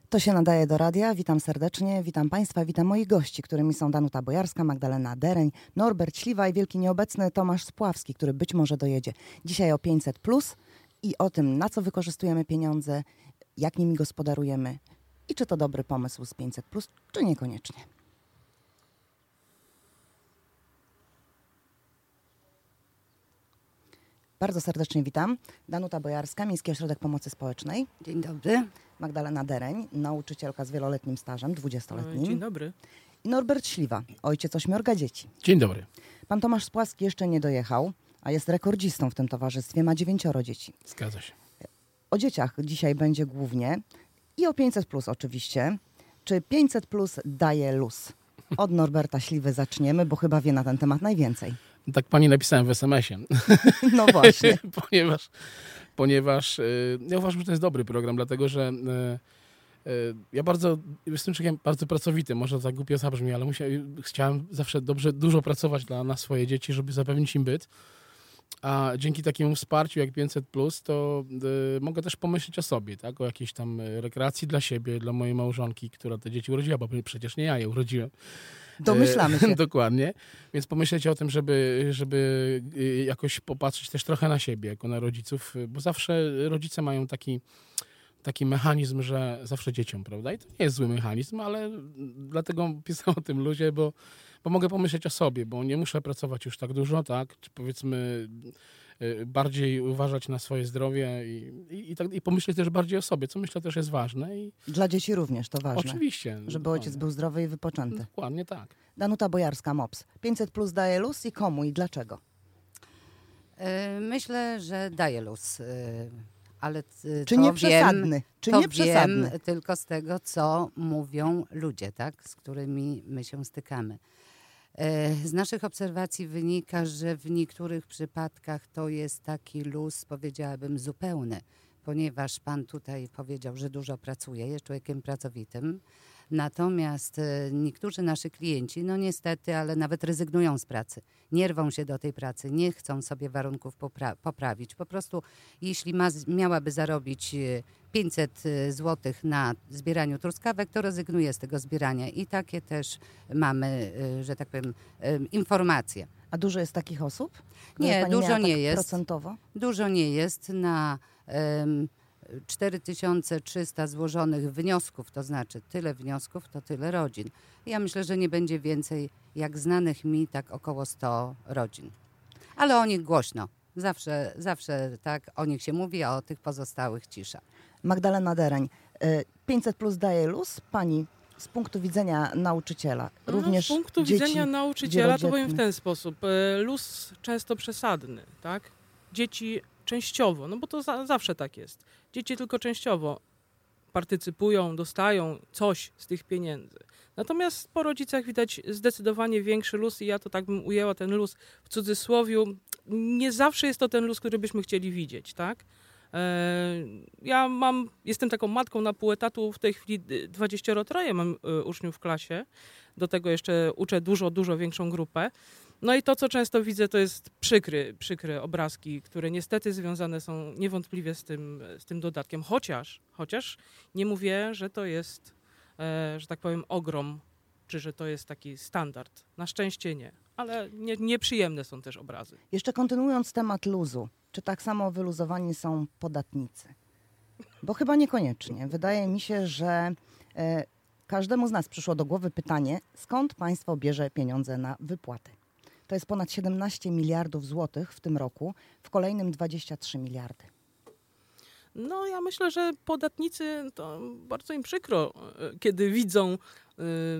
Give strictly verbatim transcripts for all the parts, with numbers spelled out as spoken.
To się nadaje do radia. Witam serdecznie, witam Państwa, witam moich gości, którymi są Danuta Bojarska, Magdalena Dereń, Norbert Śliwa i wielki nieobecny Tomasz Spławski, który być może dojedzie. Dzisiaj o pięćset plus i o tym, na co wykorzystujemy pieniądze, jak nimi gospodarujemy i czy to dobry pomysł z pięćset plus, czy niekoniecznie. Bardzo serdecznie witam. Danuta Bojarska, Miejski Ośrodek Pomocy Społecznej. Dzień dobry. Magdalena Dereń, nauczycielka z wieloletnim stażem, dwudziestoletnim. Dzień dobry. I Norbert Śliwa, ojciec ośmiorga dzieci. Dzień dobry. Pan Tomasz Spławski jeszcze nie dojechał, a jest rekordzistą w tym towarzystwie, ma dziewięcioro dzieci. Zgadza się. O dzieciach dzisiaj będzie głównie i o pięćset plus oczywiście. Czy pięćset plus daje luz? Od Norberta Śliwy zaczniemy, bo chyba wie na ten temat najwięcej. Tak pani napisałem w es em esie. No właśnie. ponieważ ponieważ yy, ja uważam, że to jest dobry program, dlatego że yy, yy, ja bardzo jestem człowiekiem bardzo pracowitym, może to tak głupio zabrzmi, ale musia, chciałem zawsze dobrze, dużo pracować dla, na swoje dzieci, żeby zapewnić im byt. A dzięki takiemu wsparciu jak pięćset plus, to y, mogę też pomyśleć o sobie, tak? O jakiejś tam rekreacji dla siebie, dla mojej małżonki, która te dzieci urodziła, bo przecież nie ja je urodziłem. Domyślamy się. Dokładnie. Więc pomyśleć o tym, żeby, żeby jakoś popatrzeć też trochę na siebie, jako na rodziców, bo zawsze rodzice mają taki, taki mechanizm, że zawsze dzieciom, prawda? I to nie jest zły mechanizm, ale dlatego pisałem o tym luzie, bo, bo mogę pomyśleć o sobie, bo nie muszę pracować już tak dużo, tak? Czy powiedzmy bardziej uważać na swoje zdrowie i, i, i, tak, i pomyśleć też bardziej o sobie, co myślę też jest ważne. I Dla dzieci również to ważne. Oczywiście. Żeby dokładnie. ojciec był zdrowy i wypoczęty. Dokładnie tak. Danuta Bojarska, MOPS. pięćset plus daje luz i komu i dlaczego? Myślę, że daje luz, ale Czy to nie wiem, przesadny? Czy to nie przesadny? wiem tylko z tego, co mówią ludzie, tak, z którymi my się stykamy. Z naszych obserwacji wynika, że w niektórych przypadkach to jest taki luz, powiedziałabym, zupełny, ponieważ pan tutaj powiedział, że dużo pracuje, jest człowiekiem pracowitym. Natomiast niektórzy nasi klienci, no niestety, ale nawet rezygnują z pracy. Nie rwą się do tej pracy, nie chcą sobie warunków popra- poprawić. Po prostu jeśli ma, miałaby zarobić pięćset złotych na zbieraniu truskawek, to rezygnuje z tego zbierania. I takie też mamy, że tak powiem, informacje. A dużo jest takich osób? Nie, Pani dużo miała nie tak jest. Procentowo? Dużo nie jest. Na um, cztery tysiące trzysta złożonych wniosków, to znaczy tyle wniosków, to tyle rodzin. Ja myślę, że nie będzie więcej jak znanych mi, tak około sto rodzin. Ale o nich głośno. Zawsze, zawsze tak o nich się mówi, a o tych pozostałych cisza. Magdalena Dereń. pięćset plus daje luz? Pani z punktu widzenia nauczyciela. Również no, z punktu dzieci widzenia nauczyciela to powiem w wielodzietne. ten sposób. Luz często przesadny, tak? Dzieci częściowo, no bo to za, zawsze tak jest. Dzieci tylko częściowo partycypują, dostają coś z tych pieniędzy. Natomiast po rodzicach widać zdecydowanie większy luz i ja to tak bym ujęła ten luz w cudzysłowiu. Nie zawsze jest to ten luz, który byśmy chcieli widzieć, tak? Ja mam, jestem taką matką na pół etatu, w tej chwili dwadzieścia trzy mam uczniów w klasie, do tego jeszcze uczę dużo, dużo większą grupę. No i to, co często widzę, to jest przykry, przykre obrazki, które niestety związane są niewątpliwie z tym, z tym dodatkiem. Chociaż, chociaż nie mówię, że to jest, e, że tak powiem, ogrom, czy że to jest taki standard. Na szczęście nie, ale nie, nieprzyjemne są też obrazy. Jeszcze kontynuując temat luzu, czy tak samo wyluzowani są podatnicy? Bo chyba niekoniecznie. Wydaje mi się, że e, każdemu z nas przyszło do głowy pytanie, skąd państwo bierze pieniądze na wypłaty? To jest ponad siedemnaście miliardów złotych w tym roku, w kolejnym dwadzieścia trzy miliardy. No ja myślę, że podatnicy, to bardzo im przykro, kiedy widzą, y,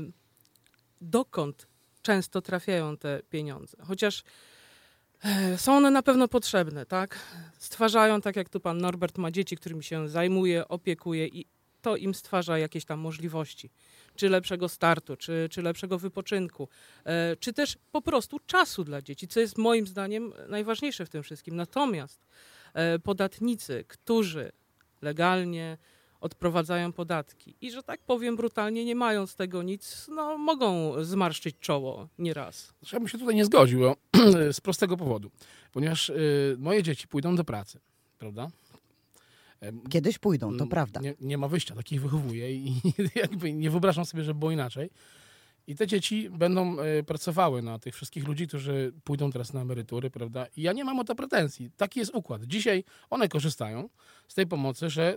dokąd często trafiają te pieniądze. Chociaż y, są one na pewno potrzebne, tak? Stwarzają, tak jak tu pan Norbert ma dzieci, którymi się zajmuje, opiekuje i to im stwarza jakieś tam możliwości. Czy lepszego startu, czy, czy lepszego wypoczynku, e, czy też po prostu czasu dla dzieci, co jest moim zdaniem najważniejsze w tym wszystkim. Natomiast e, podatnicy, którzy legalnie odprowadzają podatki i, że tak powiem brutalnie, nie mają z tego nic, no mogą zmarszczyć czoło nieraz. Ja bym się tutaj nie zgodził bo, z prostego powodu, ponieważ y, moje dzieci pójdą do pracy, prawda? Kiedyś pójdą, to prawda. Nie, nie ma wyjścia, takich wychowuję i jakby nie wyobrażam sobie, żeby było inaczej. I te dzieci będą y, pracowały na tych wszystkich ludzi, którzy pójdą teraz na emerytury, prawda? I ja nie mam o to pretensji. Taki jest układ. Dzisiaj one korzystają z tej pomocy, że,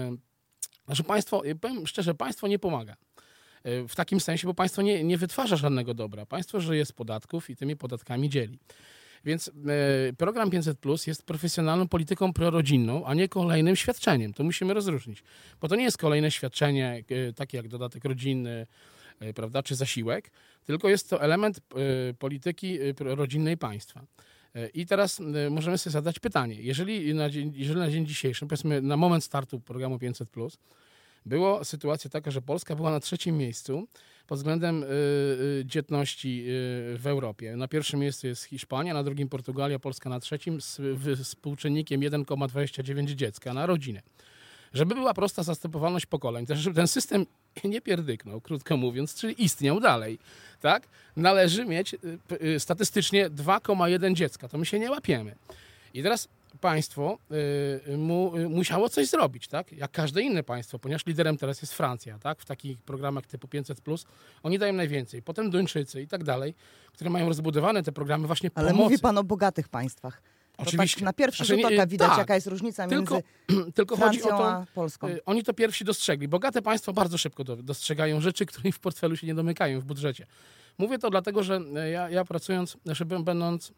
y, że państwo, y, powiem szczerze, państwo nie pomaga. Y, w takim sensie, bo państwo nie, nie wytwarza żadnego dobra. Państwo żyje z podatków i tymi podatkami dzieli. Więc y, program pięćset plus jest profesjonalną polityką prorodzinną, a nie kolejnym świadczeniem. To musimy rozróżnić. Bo to nie jest kolejne świadczenie, y, takie jak dodatek rodzinny, prawda, czy zasiłek, tylko jest to element y, polityki y, rodzinnej państwa. Y, I teraz y, możemy sobie zadać pytanie, jeżeli na dzień, jeżeli na dzień dzisiejszy, powiedzmy na moment startu programu pięćset plus, była sytuacja taka, że Polska była na trzecim miejscu pod względem y, y, dzietności y, w Europie. Na pierwszym miejscu jest Hiszpania, na drugim Portugalia, Polska na trzecim z współczynnikiem jeden przecinek dwadzieścia dziewięć dziecka na rodzinę. Żeby była prosta zastępowalność pokoleń, też żeby ten system nie pierdyknął, krótko mówiąc, czyli istniał dalej, tak? Należy mieć y, y, statystycznie dwa przecinek jeden dziecka. To my się nie łapiemy. I teraz państwo y, mu, y, musiało coś zrobić, tak? Jak każde inne państwo, ponieważ liderem teraz jest Francja, tak? W takich programach typu pięćset plus, oni dają najwięcej. Potem Duńczycy i tak dalej, które mają rozbudowane te programy właśnie Ale pomocy. mówi pan o bogatych państwach. To Oczywiście. tak na pierwszy Znaczy, rzut nie- oka widać, tak. jaka jest różnica Tylko, między tylko chodzi o Francją to, a Polską. y, oni to pierwsi dostrzegli. Bogate państwa bardzo szybko do, dostrzegają rzeczy, które im w portfelu się nie domykają w budżecie. Mówię to dlatego, że y, ja, ja pracując, znaczy bę- będąc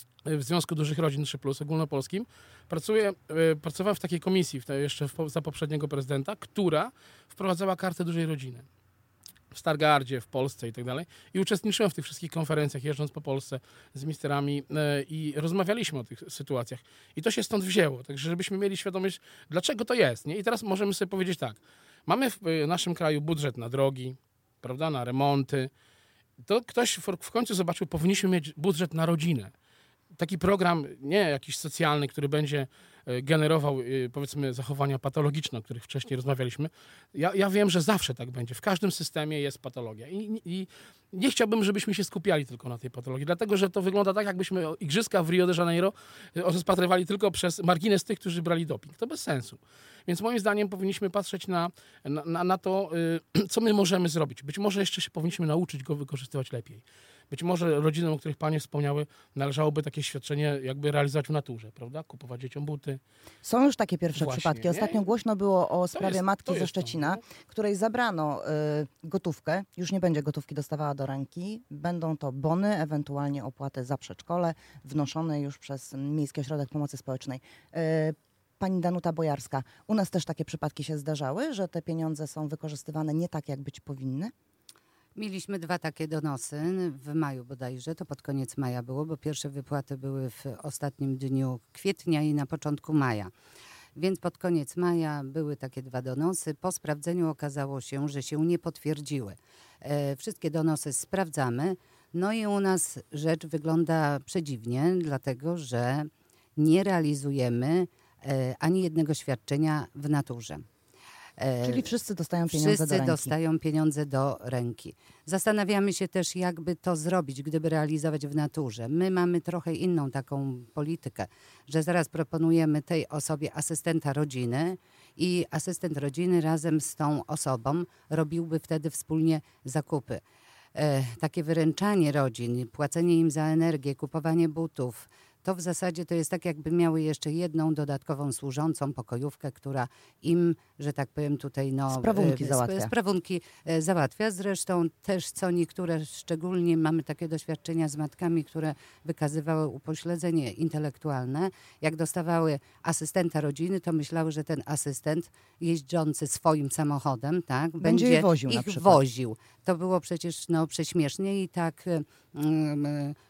w Związku Dużych Rodzin trzy plus ogólnopolskim, pracuję, y, pracowałem w takiej komisji w te, jeszcze w, po- za poprzedniego prezydenta, która wprowadzała kartę dużej rodziny. W Stargardzie, w Polsce i tak dalej. I uczestniczyłem w tych wszystkich konferencjach, jeżdżąc po Polsce z ministrami e, i rozmawialiśmy o tych sytuacjach. I to się stąd wzięło. Także żebyśmy mieli świadomość, dlaczego to jest. Nie? I teraz możemy sobie powiedzieć tak. Mamy w e, naszym kraju budżet na drogi, prawda, na remonty. To ktoś w, w końcu zobaczył, powinniśmy mieć budżet na rodzinę. Taki program, nie jakiś socjalny, który będzie e, generował, e, powiedzmy, zachowania patologiczne, o których wcześniej rozmawialiśmy. Ja, ja wiem, że zawsze tak będzie. W każdym systemie jest patologia. I, i nie chciałbym, żebyśmy się skupiali tylko na tej patologii, dlatego że to wygląda tak, jakbyśmy igrzyska w Rio de Janeiro e, rozpatrywali tylko przez margines tych, którzy brali doping. To bez sensu. Więc moim zdaniem powinniśmy patrzeć na, na, na, na to, e, co my możemy zrobić. Być może jeszcze się powinniśmy nauczyć go wykorzystywać lepiej. Być może rodzinom, o których panie wspomniały, należałoby takie świadczenie jakby realizować w naturze, prawda? Kupować dzieciom buty. Są już takie pierwsze Właśnie, przypadki. nie? Ostatnio głośno było o sprawie jest- matki to ze jest to, Szczecina, no. której zabrano y, gotówkę. Już nie będzie gotówki dostawała do ręki. Będą to bony, ewentualnie opłaty za przedszkole, wnoszone już przez Miejski Ośrodek Pomocy Społecznej. Y, Pani Danuta Bojarska, u nas też takie przypadki się zdarzały, że te pieniądze są wykorzystywane nie tak, jak być powinny? Mieliśmy dwa takie donosy w maju bodajże, to pod koniec maja było, bo pierwsze wypłaty były w ostatnim dniu kwietnia i na początku maja. Więc pod koniec maja były takie dwa donosy. Po sprawdzeniu okazało się, że się nie potwierdziły. E, wszystkie donosy sprawdzamy. No i u nas rzecz wygląda przedziwnie, dlatego że nie realizujemy e, ani jednego świadczenia w naturze. E, Czyli wszyscy dostają pieniądze Wszyscy do ręki. dostają pieniądze do ręki. Zastanawiamy się też, jakby to zrobić, gdyby realizować w naturze. My mamy trochę inną taką politykę, że zaraz proponujemy tej osobie asystenta rodziny i asystent rodziny razem z tą osobą robiłby wtedy wspólnie zakupy. E, takie wyręczanie rodzin, płacenie im za energię, kupowanie butów, to w zasadzie to jest tak, jakby miały jeszcze jedną dodatkową służącą pokojówkę, która im, że tak powiem tutaj, no... Sprawunki e, załatwia. sp- Sprawunki e, załatwia. Zresztą też co niektóre, szczególnie mamy takie doświadczenia z matkami, które wykazywały upośledzenie intelektualne. Jak dostawały asystenta rodziny, to myślały, że ten asystent jeźdzący swoim samochodem, tak, Będzie je woził na ich przykład. woził. To było przecież no, prześmiesznie i tak um,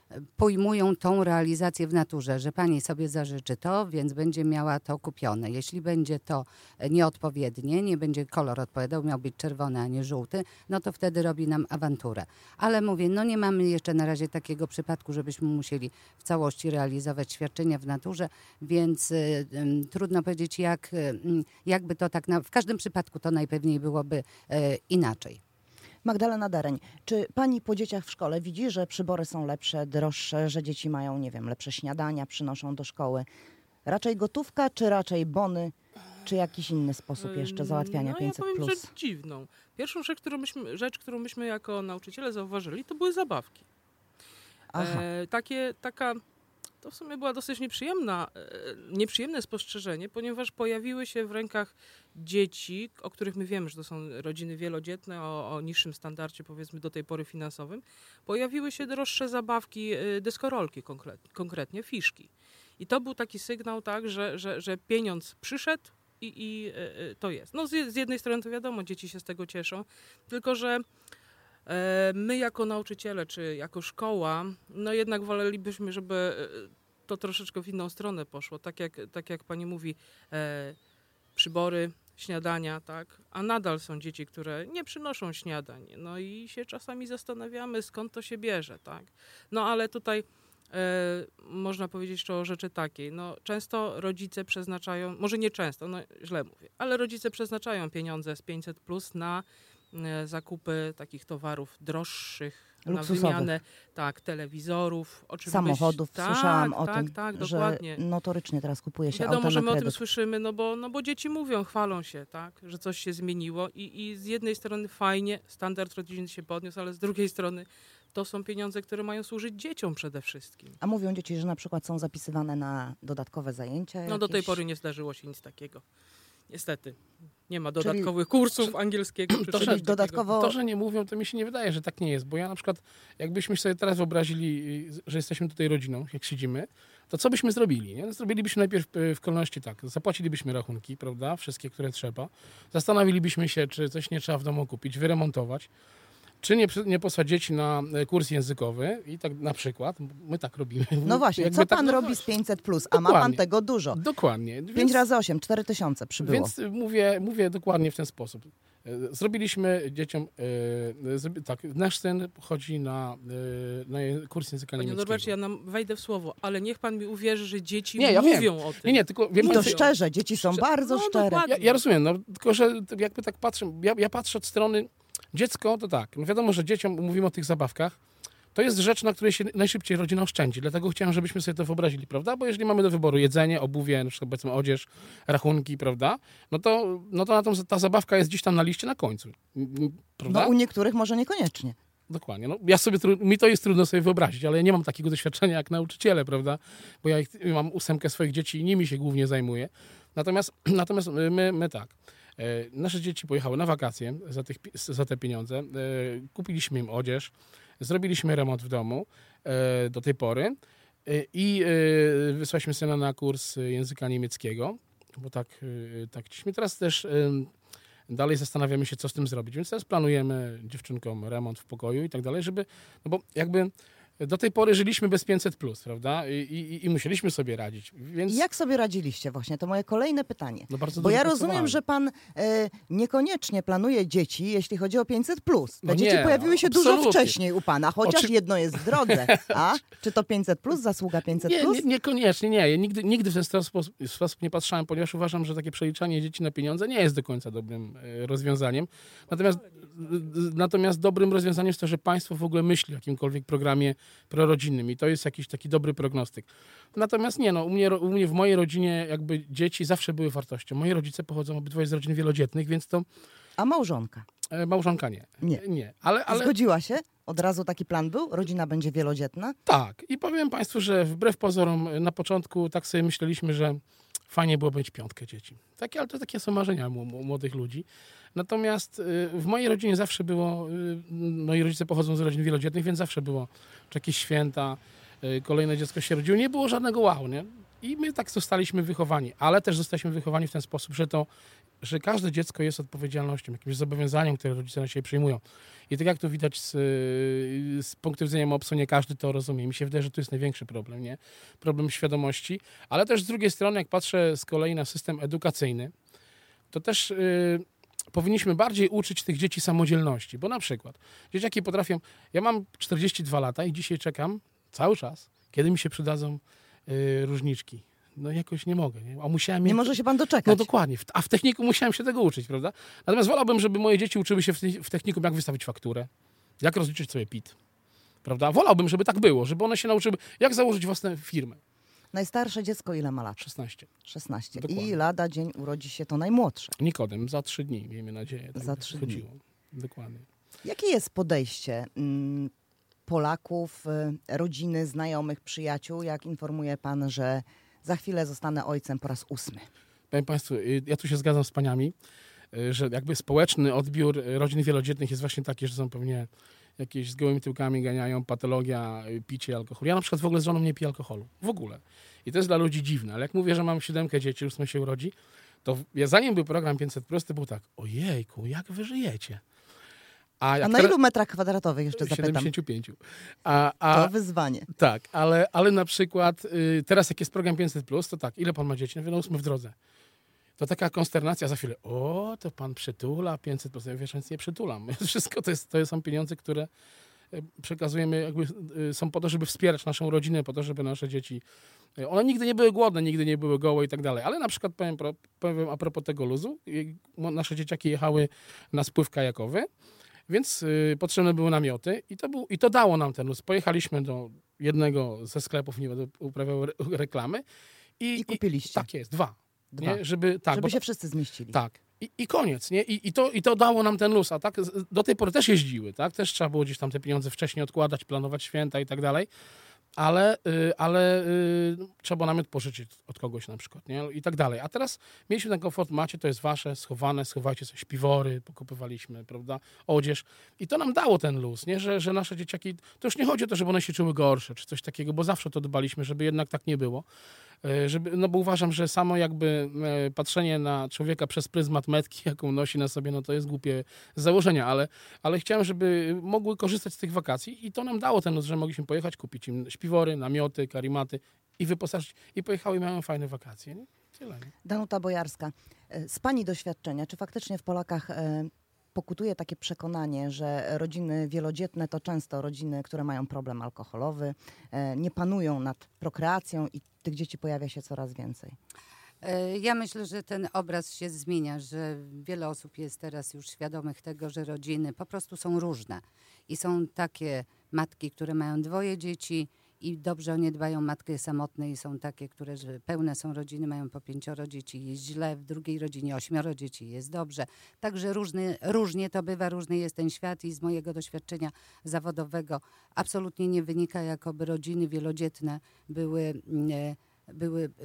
pojmują tą realizację w naturze, że pani sobie zażyczy to, więc będzie miała to kupione. Jeśli będzie to nieodpowiednie, nie będzie kolor odpowiadał, miał być czerwony, a nie żółty, no to wtedy robi nam awanturę. Ale mówię, no nie mamy jeszcze na razie takiego przypadku, żebyśmy musieli w całości realizować świadczenia w naturze, więc y, y, trudno powiedzieć, jak, y, jakby to tak, na, w każdym przypadku to najpewniej byłoby y, inaczej. Magdalena Dereń, czy pani po dzieciach w szkole widzi, że przybory są lepsze, droższe, że dzieci mają, nie wiem, lepsze śniadania, przynoszą do szkoły? Raczej gotówka, czy raczej bony? czy jakiś inny sposób jeszcze załatwiania no, pięćset ja powiem plus? rzecz dziwną. Pierwszą rzecz którą, myśmy, rzecz, którą myśmy jako nauczyciele zauważyli, to były zabawki. Aha. E, takie, taka, to w sumie była dosyć nieprzyjemna, e, nieprzyjemne spostrzeżenie, ponieważ pojawiły się w rękach dzieci, o których my wiemy, że to są rodziny wielodzietne, o, o niższym standardzie, powiedzmy do tej pory finansowym, pojawiły się droższe zabawki, e, deskorolki konkretnie, konkretnie fiszki. I to był taki sygnał, tak, że, że, że pieniądz przyszedł i, i e, to jest. No z, z jednej strony to wiadomo, dzieci się z tego cieszą, tylko że e, my jako nauczyciele, czy jako szkoła, no jednak wolelibyśmy, żeby e, to troszeczkę w inną stronę poszło. Tak jak, tak jak pani mówi, e, przybory, śniadania, tak? A nadal są dzieci, które nie przynoszą śniadań. No i się czasami zastanawiamy, skąd to się bierze, tak? No ale tutaj E, można powiedzieć jeszcze o rzeczy takiej. No, często rodzice przeznaczają, może nie często, no źle mówię, ale rodzice przeznaczają pieniądze z pięćset plus na e, zakupy takich towarów droższych, Luksusowych. na wymianę tak, telewizorów, oczywiście. Samochodów. Tak, Słyszałam o tak, tym, tak, że dokładnie. notorycznie teraz kupuje się Wiadomo, auta że na my o tym kredyt. słyszymy, no bo, no bo dzieci mówią, chwalą się, tak, że coś się zmieniło i, i z jednej strony fajnie, standard rodziny się podniósł, ale z drugiej strony to są pieniądze, które mają służyć dzieciom przede wszystkim. A mówią dzieci, że na przykład są zapisywane na dodatkowe zajęcia? No do tej jakieś? pory nie zdarzyło się nic takiego. Niestety. Nie ma dodatkowych kursów czy- angielskiego. Czy to, czegoś że, takiego. dodatkowo- to, że nie mówią, to mi się nie wydaje, że tak nie jest. Bo ja na przykład, jakbyśmy sobie teraz wyobrazili, że jesteśmy tutaj rodziną, jak siedzimy, to co byśmy zrobili? Nie? No, zrobilibyśmy najpierw w kolejności tak. Zapłacilibyśmy rachunki, prawda? Wszystkie, które trzeba. Zastanowilibyśmy się, czy coś nie trzeba w domu kupić, wyremontować. Czy nie, nie posłać dzieci na kurs językowy i tak na przykład, my tak robimy. No właśnie, Jakby co tak, pan no robi właśnie. z pięćset plus, a ma pan Dokładnie. tego dużo? Dokładnie. pięć Więc- razy osiem, cztery tysiące przybyło. Więc mówię, mówię dokładnie w ten sposób. E, Zrobiliśmy dzieciom, e, zrobi- tak, nasz syn chodzi na, e, na kurs języka Panie niemieckiego. Norbercie, ja nam wejdę w słowo, ale niech pan mi uwierzy, że dzieci Nie, ja wiem. mówią o tym. Nie, nie, tylko wiem I to pan, co- szczerze, dzieci są Szczerze- bardzo no, szczere. dokładnie. ja, ja rozumiem, no, tylko że jakby tak patrzę, ja, ja patrzę od strony dziecko, to tak, no wiadomo, że dzieciom mówimy o tych zabawkach, to jest rzecz, na której się najszybciej rodzina oszczędzi. Dlatego chciałem, żebyśmy sobie to wyobrazili, prawda? Bo jeżeli mamy do wyboru jedzenie, obuwie, na przykład powiedzmy odzież, rachunki, prawda? No to, no to na tą, ta zabawka jest gdzieś tam na liście na końcu. Prawda? No u niektórych może niekoniecznie. Dokładnie. No, ja sobie, tru- mi to jest trudno sobie wyobrazić, ale ja nie mam takiego doświadczenia jak nauczyciele, prawda? Bo ja ich, mam ósemkę swoich dzieci i nimi się głównie zajmuję. Natomiast, natomiast my, my tak. E, nasze dzieci pojechały na wakacje za, tych, pi- za te pieniądze. E, kupiliśmy im odzież, zrobiliśmy remont w domu e, do tej pory e, i e, wysłaliśmy syna na kurs języka niemieckiego, bo tak, e, tak chcieliśmy. Teraz też e, dalej zastanawiamy się, co z tym zrobić. Więc teraz planujemy dziewczynkom remont w pokoju i tak dalej, żeby, no bo jakby do tej pory żyliśmy bez pięćset plus, prawda? I, i, i musieliśmy sobie radzić. Więc I jak sobie radziliście właśnie? To moje kolejne pytanie. no bardzo Bo dużo ja rozumiem, pracowałem. że pan e, niekoniecznie planuje dzieci, jeśli chodzi o pięćset plus. Te No dzieci nie, pojawiły się dużo absolutnie. wcześniej u pana, chociaż Oczy- jedno jest w drodze. A czy to pięćset plus, zasługa pięćset Nie, plus? nie, niekoniecznie, nie. Ja nigdy, nigdy w ten sposób, sposób nie patrzałem, ponieważ uważam, że takie przeliczanie dzieci na pieniądze nie jest do końca dobrym e, rozwiązaniem. Natomiast, natomiast dobrym rozwiązaniem jest to, że państwo w ogóle myśli o jakimkolwiek programie prorodzinnym i to jest jakiś taki dobry prognostyk. Natomiast nie, no, u mnie, u mnie w mojej rodzinie jakby dzieci zawsze były wartością. Moi rodzice pochodzą obydwoje z rodzin wielodzietnych, więc to A małżonka? e, małżonka nie. Nie. Nie, ale, ale Zgodziła się? Od razu taki plan był? Rodzina będzie wielodzietna? tak. I powiem państwu, że wbrew pozorom na początku tak sobie myśleliśmy, że fajnie było mieć piątkę dzieci. Takie, ale to takie są marzenia mu- mu- młodych ludzi. Natomiast y, w mojej rodzinie zawsze było, y, moi rodzice pochodzą z rodzin wielodzietnych, więc zawsze było, czy jakieś święta, y, kolejne dziecko się rodziło. Nie było żadnego wow, nie? I my tak zostaliśmy wychowani, ale też zostaliśmy wychowani w ten sposób, że to, że każde dziecko jest odpowiedzialnością, jakimś zobowiązaniem, które rodzice na siebie przyjmują. I tak jak to widać z, z punktu widzenia MOPS-u, nie każdy to rozumie. Mi się wydaje, że to jest największy problem, nie? Problem świadomości, ale też z drugiej strony, jak patrzę z kolei na system edukacyjny, to też y, powinniśmy bardziej uczyć tych dzieci samodzielności, bo na przykład dzieciaki potrafią, ja mam czterdzieści dwa lata i dzisiaj czekam cały czas, kiedy mi się przydadzą y, różniczki. No jakoś nie mogę, nie? A musiałem Nie je- może się pan doczekać. no dokładnie, W- a w techniku musiałem się tego uczyć, prawda? Natomiast wolałbym, żeby moje dzieci uczyły się w, te- w technikum, jak wystawić fakturę, jak rozliczyć sobie P I T, prawda? Wolałbym, żeby tak było, żeby one się nauczyły, jak założyć własną firmę. Najstarsze dziecko ile ma lat? szesnaście. szesnaście. Dokładnie. I lada dzień urodzi się to najmłodsze. Nikodem, za trzy dni, miejmy nadzieję. Tak Za trzy dni. chodziło. Dokładnie. Jakie jest podejście mm, Polaków, y, rodziny, znajomych, przyjaciół, jak informuje pan, że za chwilę zostanę ojcem po raz ósmy? Powiem Państwu, y, ja tu się zgadzam z paniami, y, że jakby społeczny odbiór rodzin wielodzietnych jest właśnie taki, że są pewnie jakieś z gołymi tyłkami ganiają, patologia, y, picie, alkohol. Ja na przykład w ogóle z żoną nie piję alkoholu. W ogóle. I to jest dla ludzi dziwne, ale jak mówię, że mam siódemkę dzieci, ósme się urodzi, to ja, zanim był program pięćset plus, to był tak, ojejku, jak wy żyjecie? A, jak A na teraz- ilu metrach kwadratowych jeszcze zapytam? siedemdziesiąt pięć. A, a, To wyzwanie. tak, ale, ale na przykład y, teraz jak jest program pięćset plus, to tak, ile pan ma dzieci? No, no ósmy w drodze. To taka konsternacja za chwilę. O, to pan przytula pięćset plus. Ja wiesz, nic nie przytulam. Wszystko to, jest, to są pieniądze, które y, przekazujemy, jakby y, są po to, żeby wspierać naszą rodzinę, po to, żeby nasze dzieci... y, One nigdy nie były głodne, nigdy nie były gołe i tak dalej. Ale na przykład powiem, pro- powiem a propos tego luzu. y, Nasze dzieciaki jechały na spływ kajakowy. Więc y, potrzebne były namioty i to, był, i to dało nam ten luz. Pojechaliśmy do jednego ze sklepów, nie będę uprawiał re, reklamy. I, I kupiliście. tak jest, dwa. Dwa. Nie? Żeby, tak, Żeby bo się to, wszyscy zmieścili. tak. I, I koniec, nie? I, i, to, I to dało nam ten luz. A tak z- do tej pory też jeździły, tak? Też trzeba było gdzieś tam te pieniądze wcześniej odkładać, planować święta i tak dalej. Ale, y, ale y, trzeba było namiot pożyczyć od kogoś na przykład, nie? I tak dalej. A teraz mieliśmy ten komfort, macie, to jest wasze, schowane, schowajcie sobie śpiwory, pokupywaliśmy, prawda, odzież. I to nam dało ten luz, nie? Że, że nasze dzieciaki, to już nie chodzi o to, żeby one się czuły gorsze, czy coś takiego, bo zawsze to dbaliśmy, żeby jednak tak nie było. Y, Żeby, no bo uważam, że samo jakby y, patrzenie na człowieka przez pryzmat metki, jaką nosi na sobie, no to jest głupie z założenia, ale, ale chciałem, żeby mogły korzystać z tych wakacji i to nam dało ten luz, że mogliśmy pojechać, kupić im śpiwory, namioty, karimaty i wyposażyć. I pojechały i miały fajne wakacje. Nie? Tyle. Nie? Danuta Bojarska, e, z pani doświadczenia, czy faktycznie w Polakach e, pokutuje takie przekonanie, że rodziny wielodzietne to często rodziny, które mają problem alkoholowy, e, nie panują nad prokreacją i tych dzieci pojawia się coraz więcej? E, Ja myślę, że ten obraz się zmienia, że wiele osób jest teraz już świadomych tego, że rodziny po prostu są różne. I są takie matki, które mają dwoje dzieci i dobrze o nie dbają, matki samotne, i są takie, które że pełne są rodziny, mają po pięcioro dzieci, jest źle, w drugiej rodzinie ośmioro dzieci, jest dobrze. Także różny, różnie to bywa, różny jest ten świat i z mojego doświadczenia zawodowego absolutnie nie wynika, jakoby rodziny wielodzietne były... Nie, były y,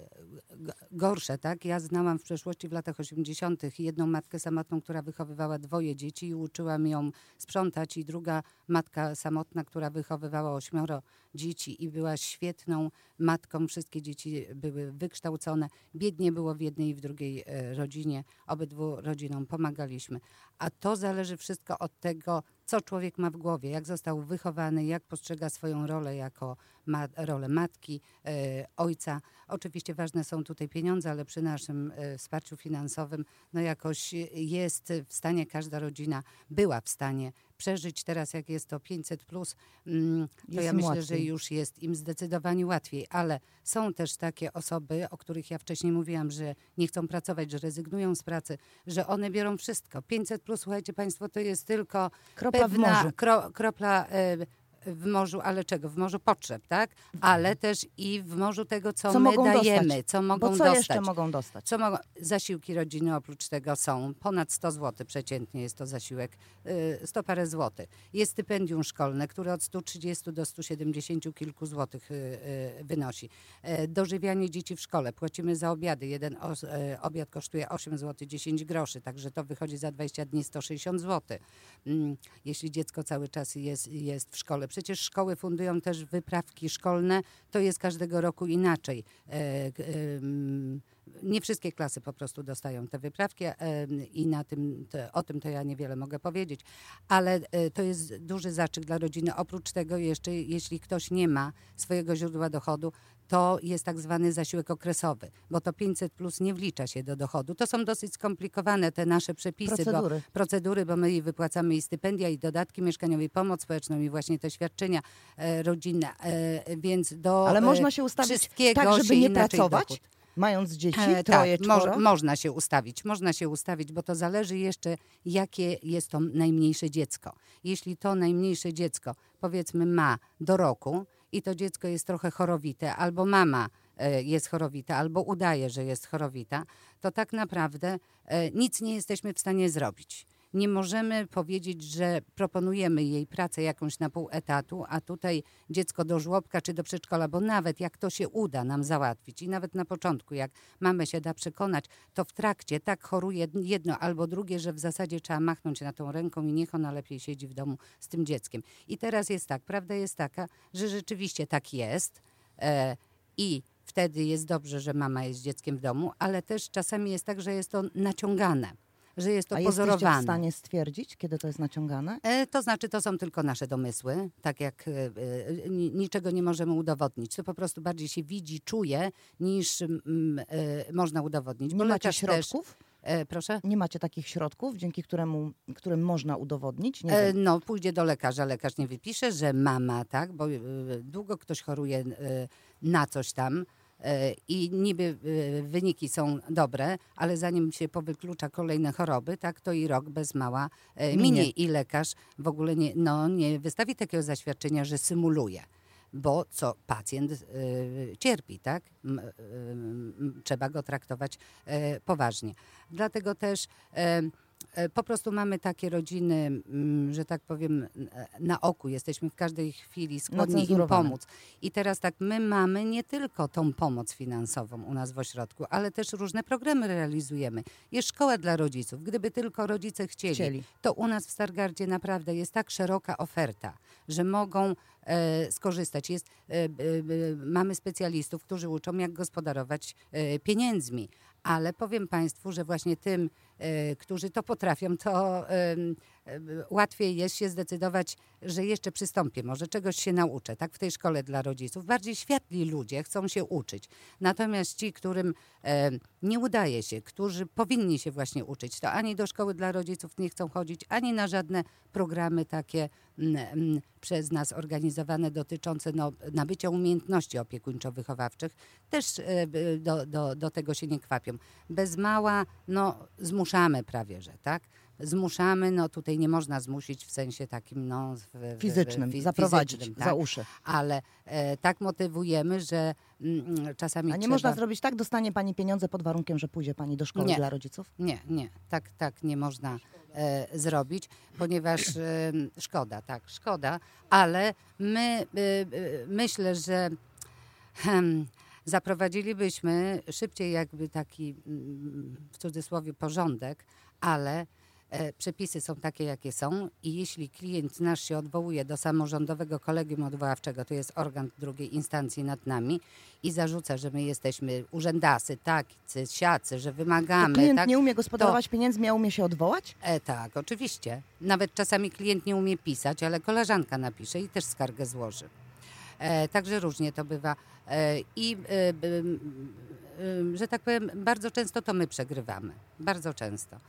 g- gorsze, tak? Ja znałam w przeszłości w latach osiemdziesiątych jedną matkę samotną, która wychowywała dwoje dzieci i uczyłam ją sprzątać, i druga matka samotna, która wychowywała ośmioro dzieci i była świetną matką. Wszystkie dzieci były wykształcone. Biednie było w jednej i w drugiej e, rodzinie. Obydwu rodzinom pomagaliśmy. A to zależy wszystko od tego, co człowiek ma w głowie, jak został wychowany, jak postrzega swoją rolę jako ma, rolę matki, e, ojca. Oczywiście ważne są tutaj pieniądze, ale przy naszym e, wsparciu finansowym no jakoś jest w stanie, każda rodzina była w stanie przeżyć. Teraz jak jest to pięćset plus, mm, to Jest ja im myślę, łatwiej. że już jest im zdecydowanie łatwiej, ale są też takie osoby, o których ja wcześniej mówiłam, że nie chcą pracować, że rezygnują z pracy, że one biorą wszystko. pięćset plus, słuchajcie państwo, to jest tylko Kropla w pewna morzu. Kro, kropla e, w morzu, ale czego? W morzu potrzeb, tak? Ale też i w morzu tego, co, Co my mogą dajemy, dostać? co mogą Bo co dostać. jeszcze mogą dostać? Co mogą, zasiłki rodziny oprócz tego są ponad sto złotych przeciętnie jest to zasiłek, y, sto parę złotych. Jest stypendium szkolne, które od stu trzydziestu do stu siedemdziesięciu kilku złotych y, y, wynosi. E, dożywianie dzieci w szkole, płacimy za obiady. Jeden os, e, obiad kosztuje osiem złotych dziesięć groszy, także to wychodzi za dwadzieścia dni sto sześćdziesiąt złotych. Mm, jeśli dziecko cały czas jest, jest w szkole. Przecież szkoły fundują też wyprawki szkolne, to jest każdego roku inaczej. E, k- em, nie wszystkie klasy po prostu dostają te wyprawki em, i na tym, to, o tym to ja niewiele mogę powiedzieć, ale e, to jest duży zastrzyk dla rodziny. Oprócz tego jeszcze, jeśli ktoś nie ma swojego źródła dochodu, to jest tak zwany zasiłek okresowy, bo to pięćset plus nie wlicza się do dochodu. To są dosyć skomplikowane te nasze przepisy, Procedury. Bo, procedury, bo my i wypłacamy i stypendia, i dodatki mieszkaniowe, i pomoc społeczną, i właśnie te świadczenia e, rodzinne, e, więc do Ale e, można się ustawić wszystkiego tak, żeby się nie inaczej pracować, dochód. mając dzieci, E, troje, tak, moż, czworo? można się ustawić, można się ustawić, bo to zależy jeszcze, jakie jest to najmniejsze dziecko. Jeśli to najmniejsze dziecko, powiedzmy, ma do roku i to dziecko jest trochę chorowite, albo mama e, jest chorowita albo udaje, że jest chorowita, to tak naprawdę e, nic nie jesteśmy w stanie zrobić. Nie możemy powiedzieć, że proponujemy jej pracę jakąś na pół etatu, a tutaj dziecko do żłobka czy do przedszkola, bo nawet jak to się uda nam załatwić i nawet na początku, jak mamę się da przekonać, to w trakcie tak choruje jedno albo drugie, że w zasadzie trzeba machnąć na tą ręką i niech ona lepiej siedzi w domu z tym dzieckiem. I teraz jest tak, prawda jest taka, że rzeczywiście tak jest e, i wtedy jest dobrze, że mama jest z dzieckiem w domu, ale też czasami jest tak, że jest to naciągane. Że jest to A pozorowane. jesteście w stanie stwierdzić, kiedy to jest naciągane? E, to znaczy, to są tylko nasze domysły, tak jak e, e, niczego nie możemy udowodnić. To po prostu bardziej się widzi, czuje, niż mm, e, można udowodnić. Nie Bo macie lekarz środków? Też, e, proszę? Nie macie takich środków, dzięki któremu, którym można udowodnić? Nie E, wiem. no, pójdzie do lekarza. Lekarz nie wypisze, że mama, tak, bo e, długo ktoś choruje e, na coś tam, i niby wyniki są dobre, ale zanim się powyklucza kolejne choroby, tak, to i rok bez mała minie. minie. I lekarz w ogóle nie, no, nie wystawi takiego zaświadczenia, że symuluje. Bo co pacjent y, cierpi, tak? M, y, y, trzeba go traktować y, poważnie. Dlatego też y, po prostu mamy takie rodziny, że tak powiem, na oku. Jesteśmy w każdej chwili skłonni im pomóc. I teraz tak, my mamy nie tylko tą pomoc finansową u nas w ośrodku, ale też różne programy realizujemy. Jest szkoła dla rodziców. Gdyby tylko rodzice chcieli, chcieli. to u nas w Stargardzie naprawdę jest tak szeroka oferta, że mogą e, skorzystać. Jest, e, e, mamy specjalistów, którzy uczą, jak gospodarować e, pieniędzmi. Ale powiem Państwu, że właśnie tym, y, którzy to potrafią, to y, y, łatwiej jest się zdecydować, że jeszcze przystąpię, może czegoś się nauczę, tak, w tej szkole dla rodziców. Bardziej światli ludzie chcą się uczyć. Natomiast ci, którym y, nie udaje się, którzy powinni się właśnie uczyć, to ani do szkoły dla rodziców nie chcą chodzić, ani na żadne programy takie mm, mm, przez nas organizowane dotyczące no, nabycia umiejętności opiekuńczo-wychowawczych. Też y, do, do, do tego się nie kwapią. Bez mała, no zmuszamy prawie, że tak? Zmuszamy, no tutaj nie można zmusić w sensie takim, no... W, fizycznym, w, w, zaprowadzić fizycznym, tak? za uszy. Ale e, tak motywujemy, że mm, czasami A nie trzeba... można zrobić tak? Dostanie pani pieniądze pod warunkiem, że pójdzie pani do szkoły nie. dla rodziców? Nie, nie. Tak, tak nie można e, zrobić, ponieważ e, szkoda, tak, szkoda, ale my e, e, myślę, że... Hmm, zaprowadzilibyśmy szybciej jakby taki, w cudzysłowie, porządek, ale e, przepisy są takie, jakie są i jeśli klient nasz się odwołuje do samorządowego kolegium odwoławczego, to jest organ drugiej instancji nad nami i zarzuca, że my jesteśmy urzędasy, tacy, siacy, że wymagamy. To klient tak, nie umie gospodarować to, pieniędzmi, a umie się odwołać? E, tak, oczywiście. Nawet czasami klient nie umie pisać, ale koleżanka napisze i też skargę złoży. E, także różnie to bywa e, i e, e, e, że tak powiem, bardzo często to my przegrywamy. Bardzo często.